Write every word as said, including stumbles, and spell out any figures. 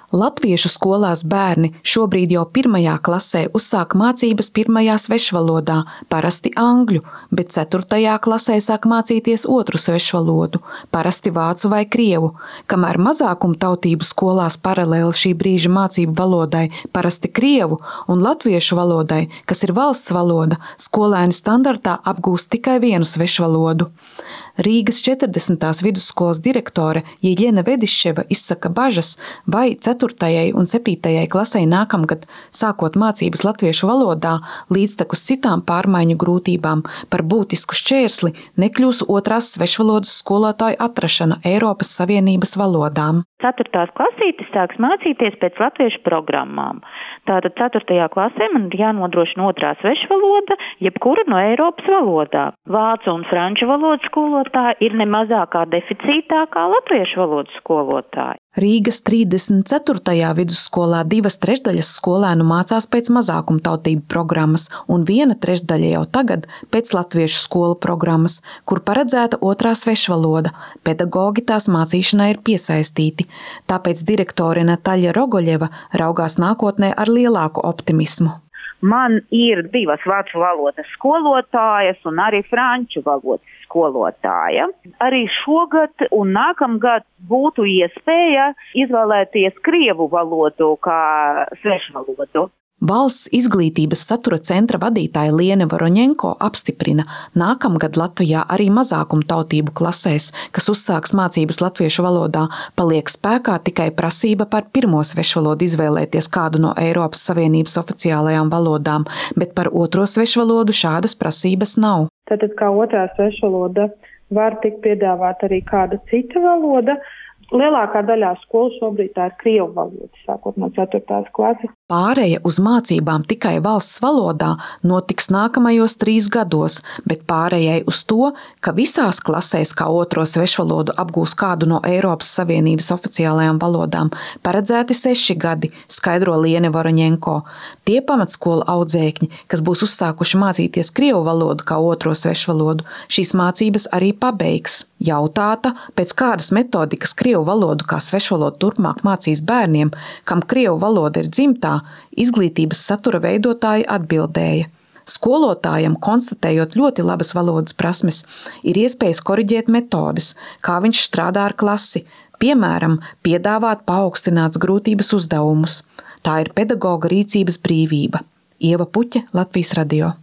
Latviešu skolās bērni šobrīd jau pirmajā klasē uzsāk mācības pirmajā svešvalodā, parasti angļu, bet ceturtajā klasē sāk mācīties otru svešvalodu, parasti vācu vai krievu, kamēr mazākumtautību skolās paralēli šī brīža mācību valodai, parasti krievu un latviešu valodai, kas ir valsts valoda, skolēni standartā apgūst tikai vienu svešvalodu. Rīgas četrdesmitās vidusskolas direktore Jeļena Vediševa izsaka bažas, vai ceturtajai un septītajai klasei nākamgad, sākot mācības latviešu valodā, līdztekus citām pārmaiņu grūtībām par būtisku šķērsli nekļūs otrās svešvalodas skolotāju atrašana Eiropas Savienības valodām. Ceturtās klasītes sāks mācīties pēc latviešu programmām. Tātad ceturtajā klasē man ir jānodrošina otrā svešvaloda, jebkura no Eiropas valodām. Vācu un franču valodas skolotāji ir nemazākā deficītā kā latviešu valodas skolotāji. Rīgas trīsdesmit ceturtajā vidusskolā divas trešdaļas skolēnu mācās pēc mazākumtautību programmas un viena trešdaļa jau tagad pēc latviešu skolu programmas, kur paredzēta otrā svešvaloda. Pedagogi tās mācīšanai ir piesaistīti. Tāpēc direktore Nataļa Rogoļeva raugās nākotnē ar lielāku optimismu. Man ir divas vācu valodas skolotājas un arī franču valodas skolotāja. Arī šogad un nākamgad būtu iespēja izvēlēties krievu valodu kā svešvalodu. Valsts izglītības satura centra vadītāja Liene Voroņenko apstiprina, nākamgad Latvijā arī mazākumtautību klasēs, kas uzsāks mācības latviešu valodā, paliek spēkā tikai prasība par pirmo svešvalodu izvēlēties kādu no Eiropas Savienības oficiālajām valodām, bet par otro svešvalodu šādas prasības nav. Tātad kā otrā svešvaloda var tikt piedāvāt arī kāda cita valoda. Lielākā daļā skolu šobrīd tā ir krievu valoda, sākot no ceturtās klases. Pāreja uz mācībām tikai valsts valodā notiks nākamajos trīs gados, bet pārējai uz to, ka visās klasēs kā otro svešvalodu apgūs kādu no Eiropas Savienības oficiālajām valodām, paredzēti seši gadi, skaidro Liene Voroņenko. Tie pamatskolu audzēkņi, kas būs uzsākuši mācīties krievu valodu kā otro svešvalodu, šīs mācības arī pabeigs. Jautāta, pēc kādas metodikas krievu valodu kā svešvalodu turpmāk mācīs bērniem, kam krievu valoda ir dzimtā, izglītības satura veidotāji atbildēja. Skolotājam, konstatējot ļoti labas valodas prasmes, ir iespējas koriģēt metodes, kā viņš strādā ar klasi, piemēram, piedāvāt paaugstināts grūtības uzdevumus. Tā ir pedagoga rīcības brīvība. Ieva Puķe, Latvijas radio.